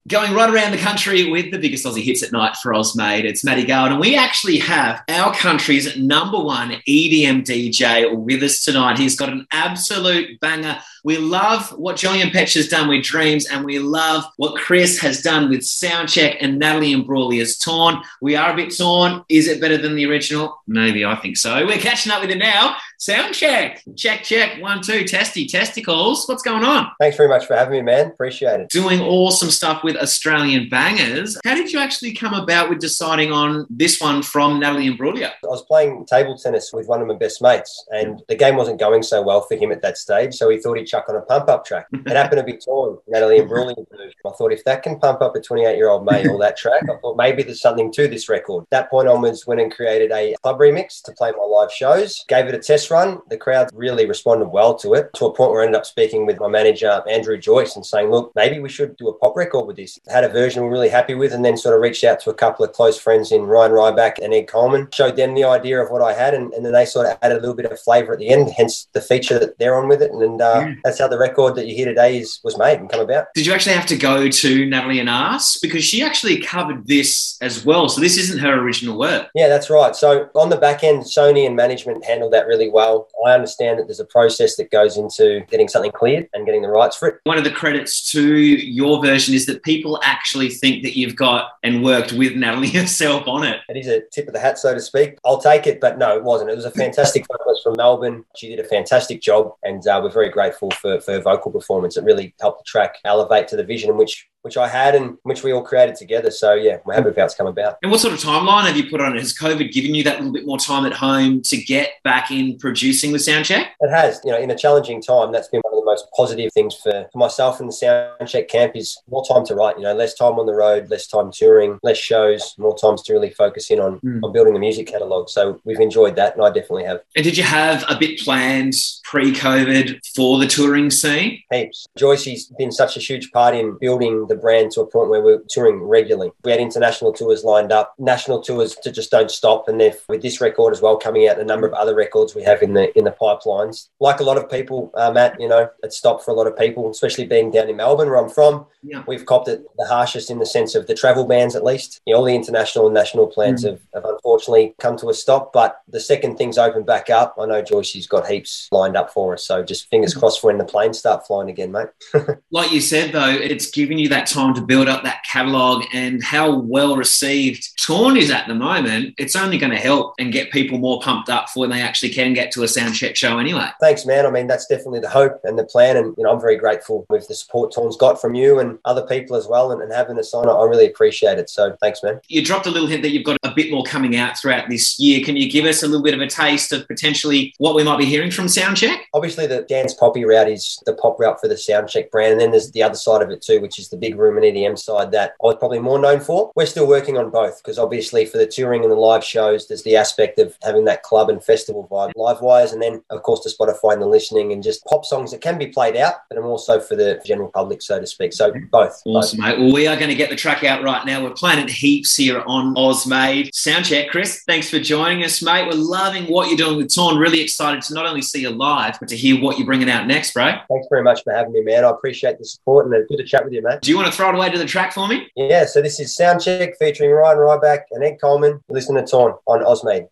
Going right around the country with the biggest Aussie hits at night for Ozmade. It's Matty Goward, and we actually have our country's number one EDM DJ with us tonight. He's got an absolute banger. We love what Julian Petch has done with Dreams, and we love what Chris has done with Soundcheck and Natalie Imbruglia's Torn. We are a bit torn. Is it better than the original? Maybe, I think so. We're catching up with him now. Soundcheck. Check, check. 1, 2, testy, testicles. What's going on? Thanks very much for having me, man. Appreciate it. Doing awesome stuff with Australian bangers. How did you actually come about with deciding on this one from Natalie Imbruglia? I was playing table tennis with one of my best mates, and the game wasn't going so well for him at that stage, so he thought he'd chuck on a pump-up track. It happened to be Torn, Natalie Imbruglia. I thought if that can pump up a 28-year-old mate all that track, I thought maybe there's something to this record. That point onwards, went and created a club remix to play my live shows, gave it a test run. The crowd really responded well to it, to a point where I ended up speaking with my manager, Andrew Joyce, and saying, look, maybe we should do a pop record with this. Had a version we're really happy with, and then sort of reached out to a couple of close friends in Ryan Ryback and Ed Coleman, showed them the idea of what I had, and then they sort of added a little bit of flavour at the end, hence the feature that they're on with it. And that's how the record that you hear today was made and come about. Did you actually have to go to Natalie and ask? Because she actually covered this as well, so this isn't her original work. Yeah, that's right. So on the back end, Sony and management handled that really well. I understand that there's a process that goes into getting something cleared and getting the rights for it. One of the credits to your version is that people actually think that you've got and worked with Natalie herself on it. It is a tip of the hat, so to speak. I'll take it, but no, it wasn't. It was a fantastic vocalist from Melbourne. She did a fantastic job, and we're very grateful for her vocal performance. It really helped the track elevate to the vision in which I had and which we all created together. So, yeah, we're happy with how it's come about. And what sort of timeline have you put on it? Has COVID given you that little bit more time at home to get back in producing with Soundcheck? It has. You know, in a challenging time, that's been one of the most positive things for myself and the Soundcheck camp is more time to write, you know, less time on the road, less time touring, less shows, more times to really focus in on building the music catalogue. So we've enjoyed that, and I definitely have. And did you have a bit planned pre-COVID for the touring scene? Heaps. Joycey's been such a huge part in building the brand to a point where we're touring regularly. We had international tours lined up, national tours to just don't stop, and then with this record as well coming out, a number of other records we have in the pipelines. Like a lot of people, Matt, you know, it stopped for a lot of people, especially being down in Melbourne where I'm from. Yeah. We've copped it the harshest in the sense of the travel bans, at least. You know, all the international and national plans have unfortunately come to a stop, but the second things open back up, I know Joycey's got heaps lined up for us, so just fingers crossed for when the planes start flying again, mate. Like you said, though, it's given you that time to build up that catalogue, and how well received Torn is at the moment. It's only going to help and get people more pumped up for when they actually can get to a Soundcheck show anyway. Thanks, man. I mean, that's definitely the hope and the plan, and you know, I'm very grateful with the support Torn's got from you and other people as well, and having us on it. I really appreciate it. So thanks, man. You dropped a little hint that you've got a bit more coming out throughout this year. Can you give us a little bit of a taste of potentially what we might be hearing from Soundcheck? Obviously, the dance poppy route is the pop route for the Soundcheck brand, and then there's the other side of it too, which is the big room and EDM side that I was probably more known for. We're still working on both because obviously for the touring and the live shows, there's the aspect of having that club and festival vibe live-wise, and then, of course, the Spotify and the listening and just pop songs that can be played out, but I'm also for the general public, so to speak. So both. Awesome, mate. Well, we are going to get the track out right now. We're playing it heaps here on Ozmade. Soundcheck, Chris, thanks for joining us, mate. We're loving what you're doing with Torn. Really excited to not only see you live, but to hear what you're bringing out next, bro. Thanks very much for having me, man. I appreciate the support and it's good to chat with you, mate. Do you want to throw it away to the track for me? Yeah, so this is Soundcheck featuring Ryan Ryback and Ed Coleman. Listen to Torn on Ozmade.